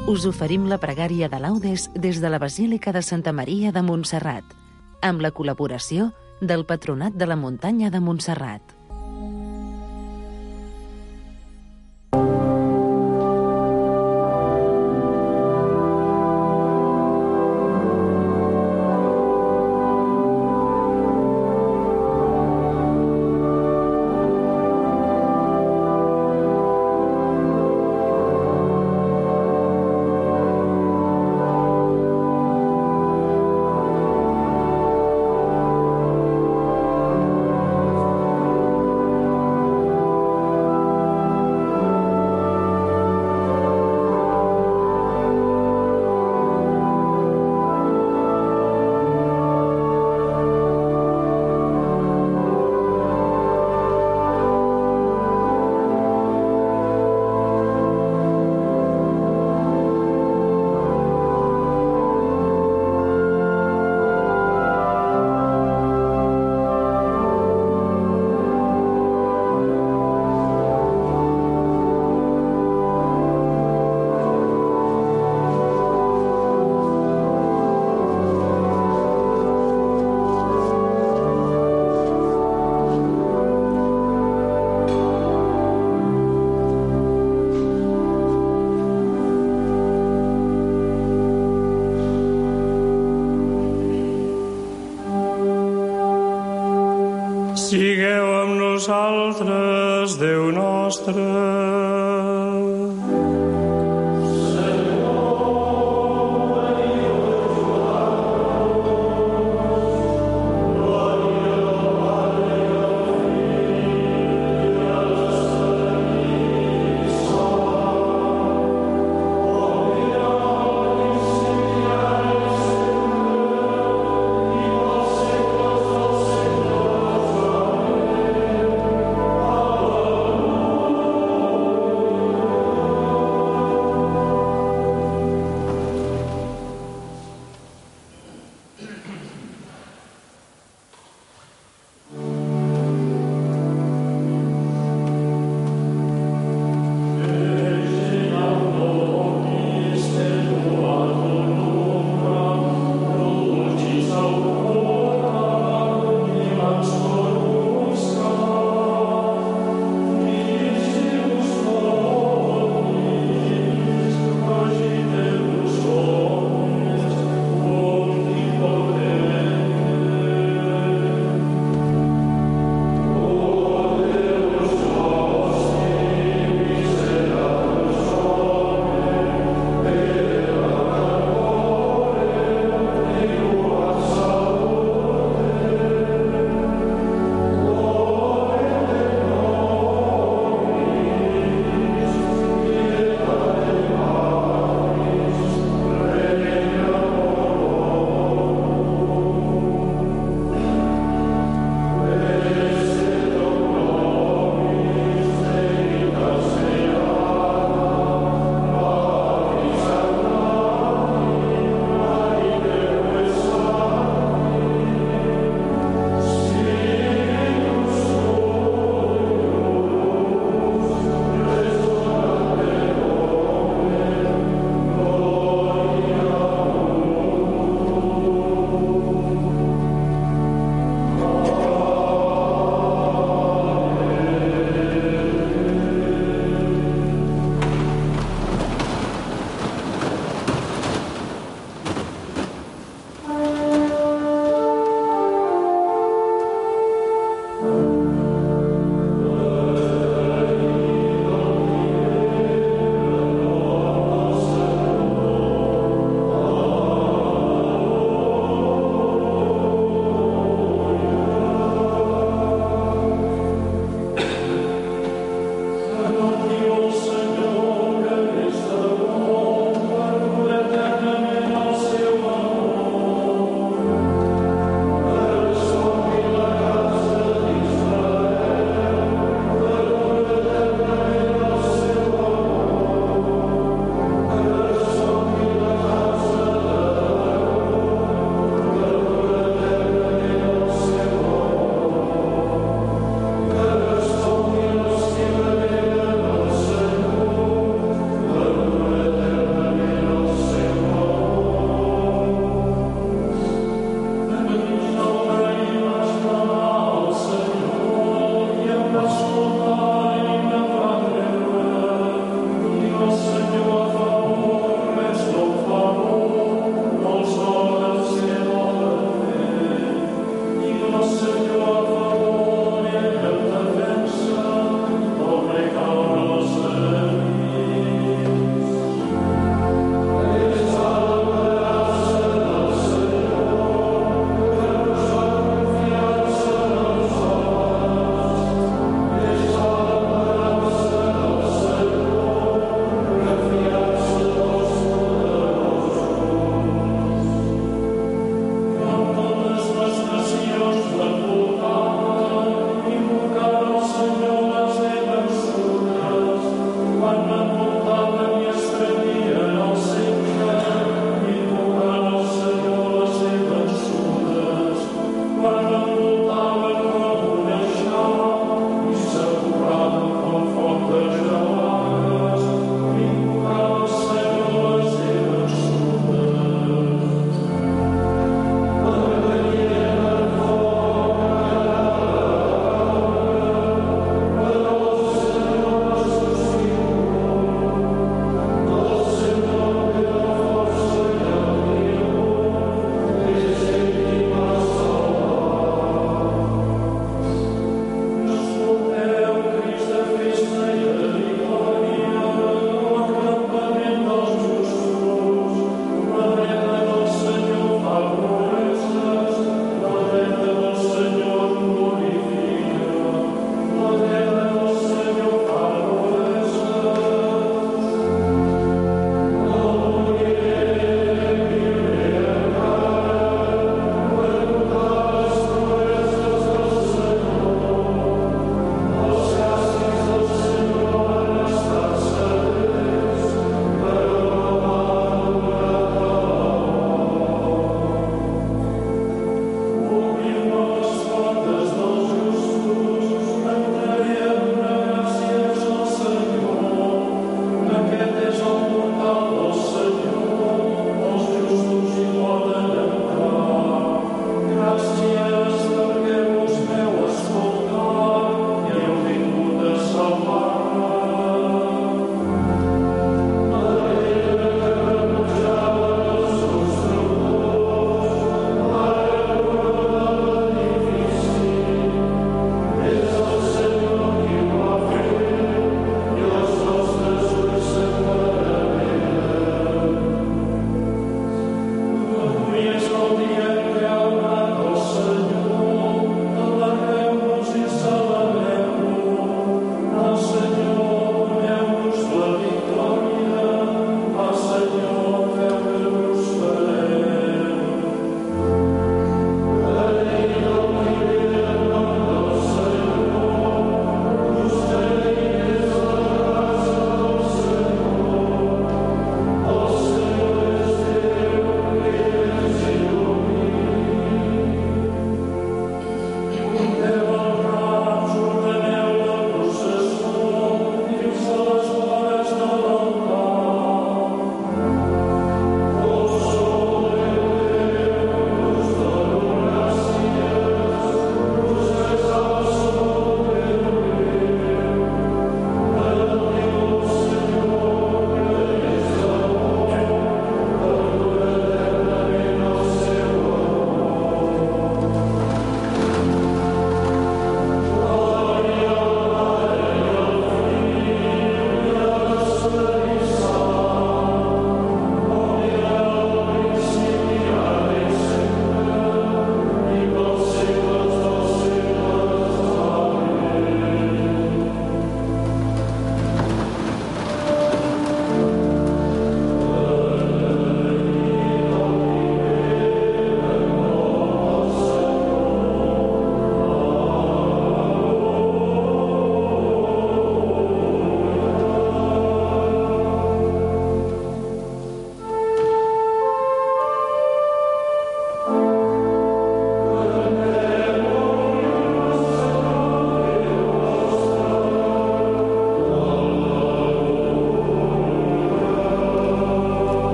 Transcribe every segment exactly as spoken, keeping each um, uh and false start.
us oferim la pregària de laudes des de la Basílica de Santa Maria de Montserrat, amb la col·laboració del Patronat de la Muntanya de Montserrat. Sigueu amb nosaltres, Déu nostre. Oh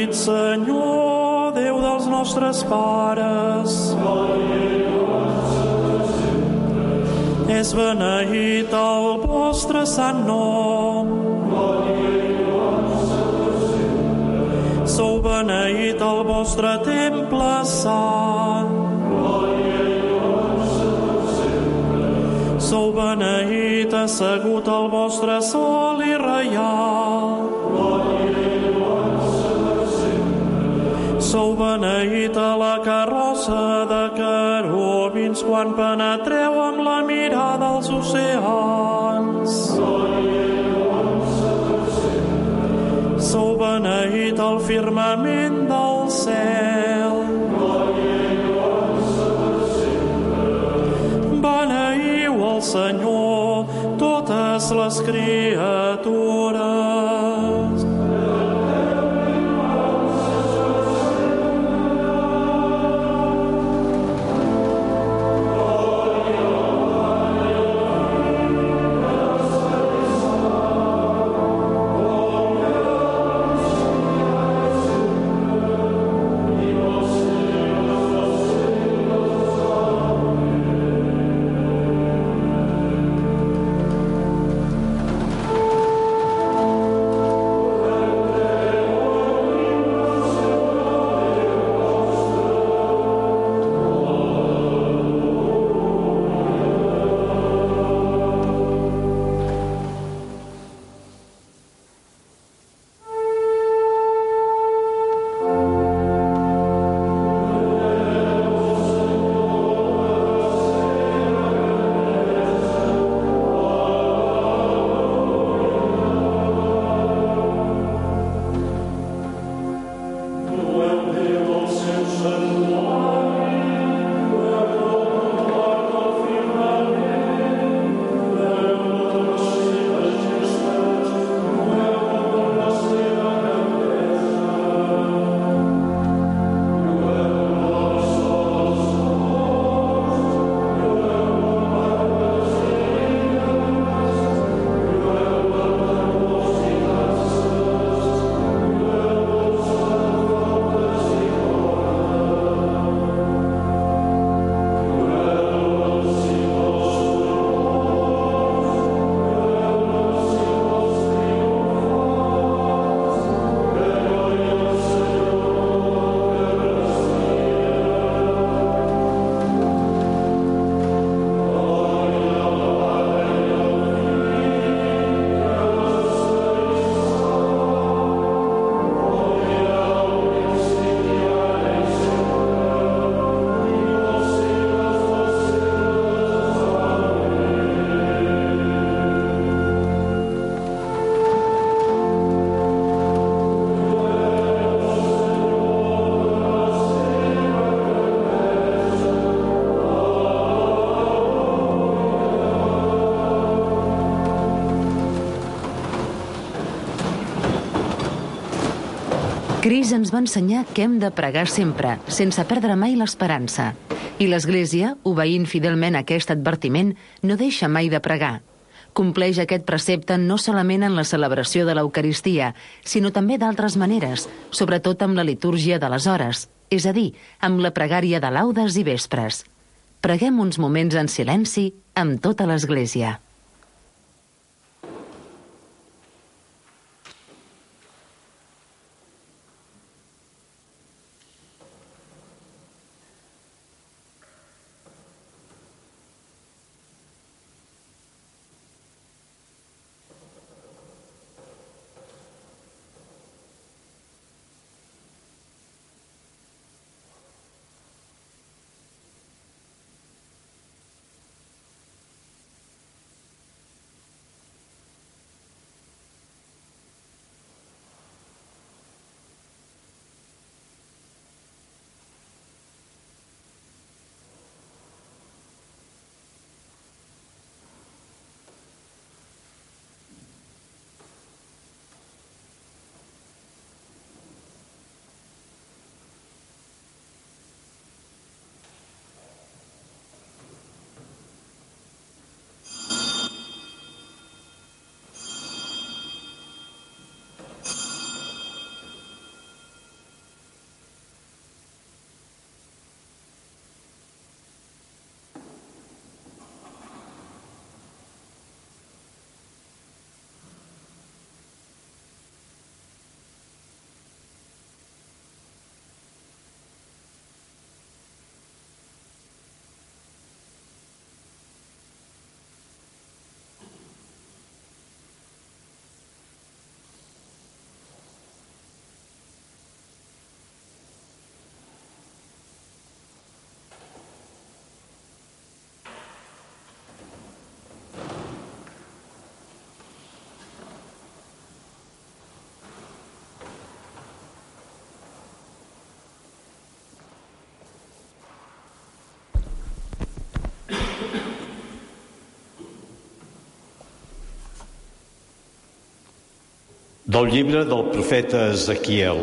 beneït Senyor, Déu dels nostres pares. És beneït el vostre sant nom. Sou beneït el vostre temple sant. Sou beneït assegut al vostre sol i reial. Sou beneït a la carrossa de querubins quan penetreu amb la mirada als oceans. Sou beneït al firmament del cel. Beneïu el Senyor, totes les criatures. Cris ens va ensenyar que hem de pregar sempre, sense perdre mai l'esperança. I l'Església, obeint fidelment aquest advertiment, no deixa mai de pregar. Compleix aquest precepte no solament en la celebració de l'Eucaristia, sinó també d'altres maneres, sobretot amb la litúrgia de les hores, és a dir, amb la pregària de laudes i vespres. Preguem uns moments en silenci amb tota l'Església. Del llibre del profeta Ezequiel.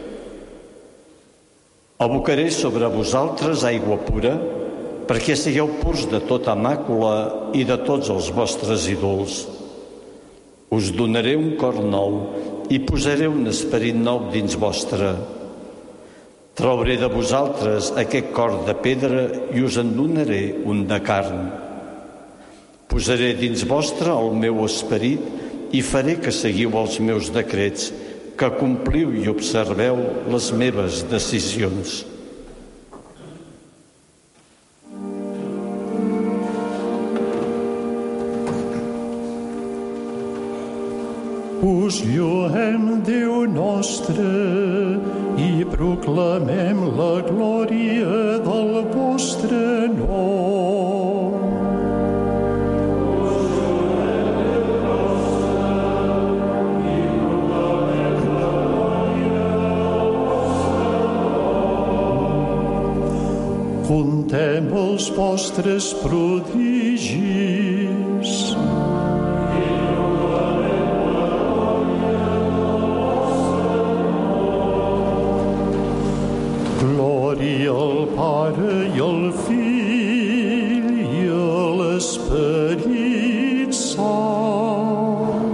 Abocaré sobre vosaltres aigua pura, perquè sigueu purs de tota màcula i de tots els vostres ídols. Us donaré un cor nou i posaré un esperit nou dins vostre. Trauré de vosaltres aquest cor de pedra i us en donaré un de carn. Posaré dins vostre el meu esperit i faré que seguiu els meus decrets, que compliu i observeu les meves decisions. Us lloem, Déu nostre, i proclamem la glòria del vostre nom. Contem els vostres prodigis. Glòria al Pare i al Fill i a l'Esperit Sant.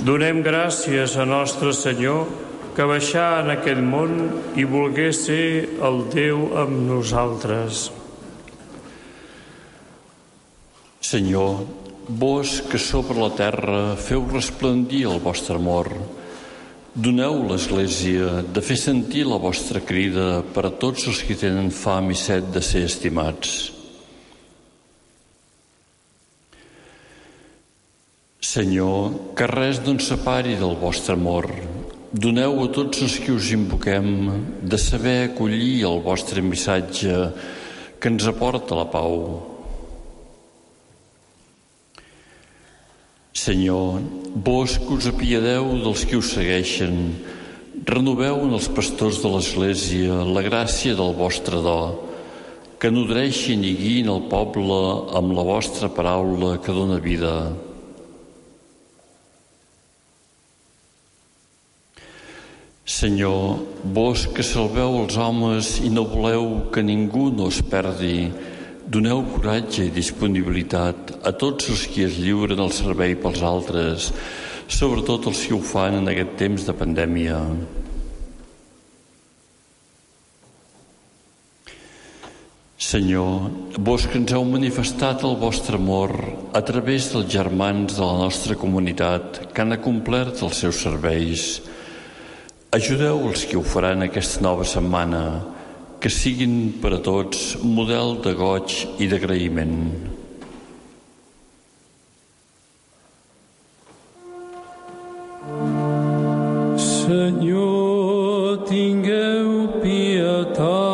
Donem gràcies a Nostre Senyor que baixà en aquest món i volgué ser el Déu amb nosaltres. Senyor, vos que sobre la terra feu resplendir el vostre amor, doneu l'Església de fer sentir la vostra crida per a tots els que tenen fam i set de ser estimats. Senyor, que res no ens separi del vostre amor. Doneu a tots els que us invoquem de saber acollir el vostre missatge que ens aporta la pau. Senyor, vos que us apiadeu dels que us segueixen, renoveu en els pastors de l'Església la gràcia del vostre do, que nodreixin i guiïn el poble amb la vostra paraula que dóna vida. Senyor, vos que salveu els homes i no voleu que ningú no es perdi, doneu coratge i disponibilitat a tots els que es lliuren al servei pels altres, sobretot els que ho fan en aquest temps de pandèmia. Senyor, vos que ens heu manifestat el vostre amor a través dels germans de la nostra comunitat que han acomplert els seus serveis, ajudeu els que ho faran aquesta nova setmana, que siguin per a tots model de goig i d'agraïment. Senyor, tingueu pietat.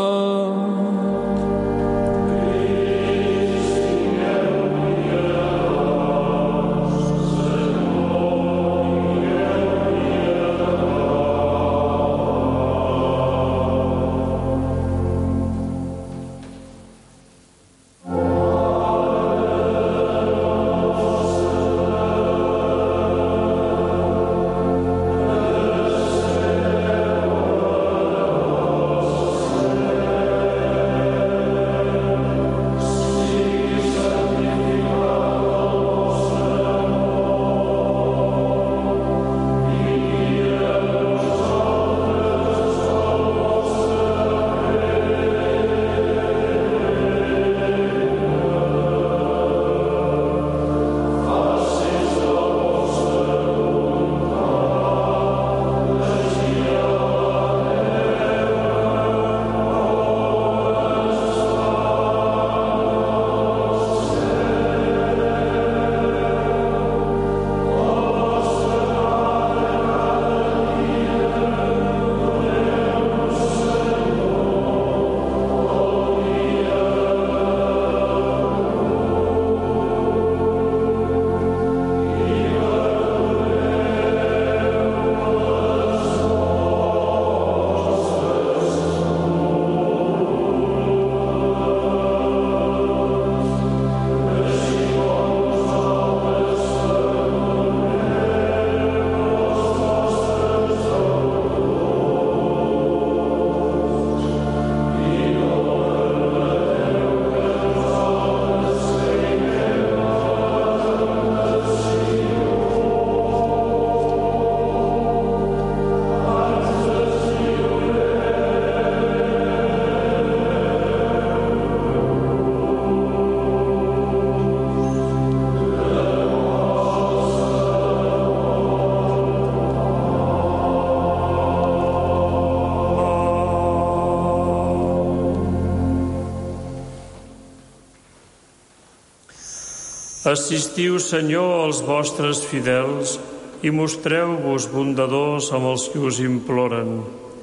Assistiu, Senyor, als vostres fidels i mostreu-vos bondadors amb els que us imploren.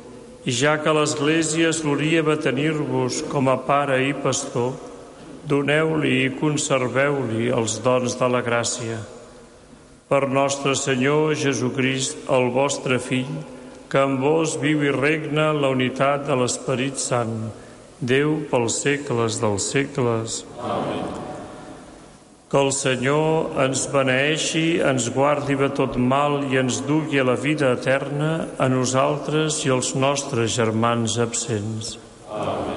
I ja que l'Església solia tenir-vos com a pare i pastor, doneu-li i conserveu-li els dons de la gràcia. Per nostre Senyor Jesucrist, el vostre Fill, que amb vos viu i regna la unitat de l'Esperit Sant, Déu pels segles dels segles. Amén. Que el Senyor ens beneeixi, ens guardi de tot mal i ens dugui a la vida eterna a nosaltres i als nostres germans absents. Amén.